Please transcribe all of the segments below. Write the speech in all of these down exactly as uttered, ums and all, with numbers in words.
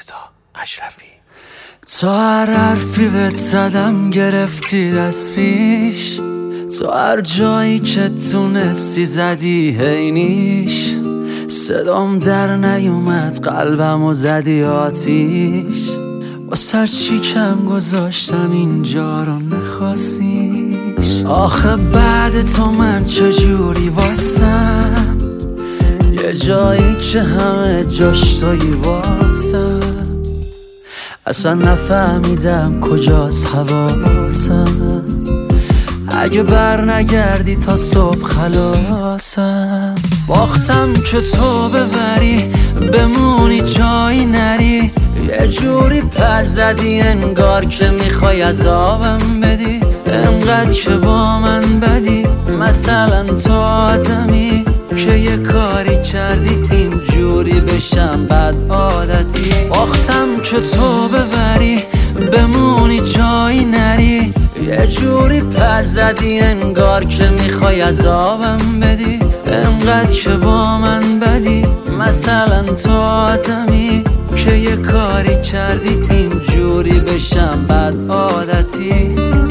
مرتضی اشرفی. تو هر حرفی بهت زدم گرفتی دست پیش، تو هر جایی که تونستی زدی هینیش، صدام در نیومد قلبمو زدی آتیش، با سر چی کم گذاشتم اینجا رو نخواستیش. آخه بعد تو من چجوری واسم، یه جایی که همه جاش تویی واسم، اصلا نفهمیدم کجاست حواسم، اگه بر نگردی تا صبح خلاصم. باختم که تو ببری بمونی جایی نری، یه جوری پر زدی انگار که میخوای عذابم بدی، انقدر که با من بدی، مثلا تو آدمی که یه کاری کردی اینجوری بشم بد عادتی. باختم که تو ببری بمونی جایی نری، یه جوری پر زدی انگار که میخوای عذابم بدی، انقدر که با من بدی، مثلا تو آدمی که یه کاری کردی اینجوری بشم بد عادتی.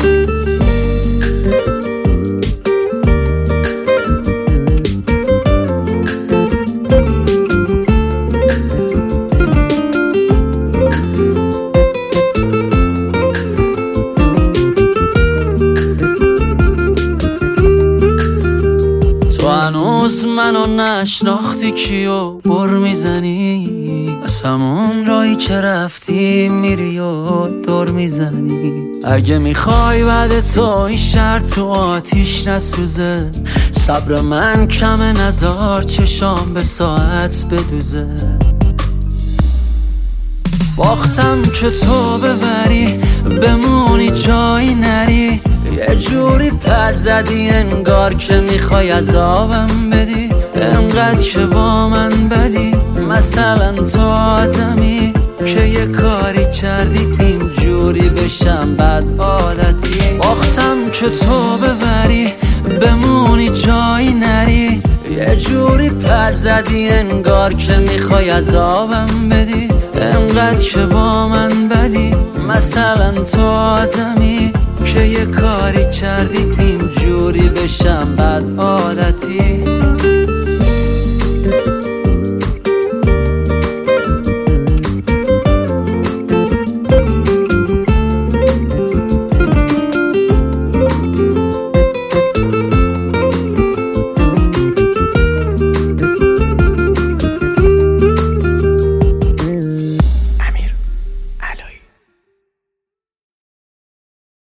هنوز منو نشناختی کیو بر میزنی، از همون رایی که رفتی میری و دور میزنی. اگه میخوای بعد تو این شهر تو آتیش نسوزه، صبر من کمه نزار چشام به ساعت بدوزه. باختم که تو ببری بمونی جایی نری، یه جوری پر زدی انگار که میخوای عذابم بدی، انقدر که با من بدی، مثلا تو آدمی که یه کاری کردی اینجوری بشم بد عادتی. باختم که تو ببری بمونی جایی نری، یه جوری پر زدی انگار که میخوای عذابم بدی، انقدر که با من بدی، مثلا تو آدمی که یه کاری کردی اینجوری بشم بد عادتی.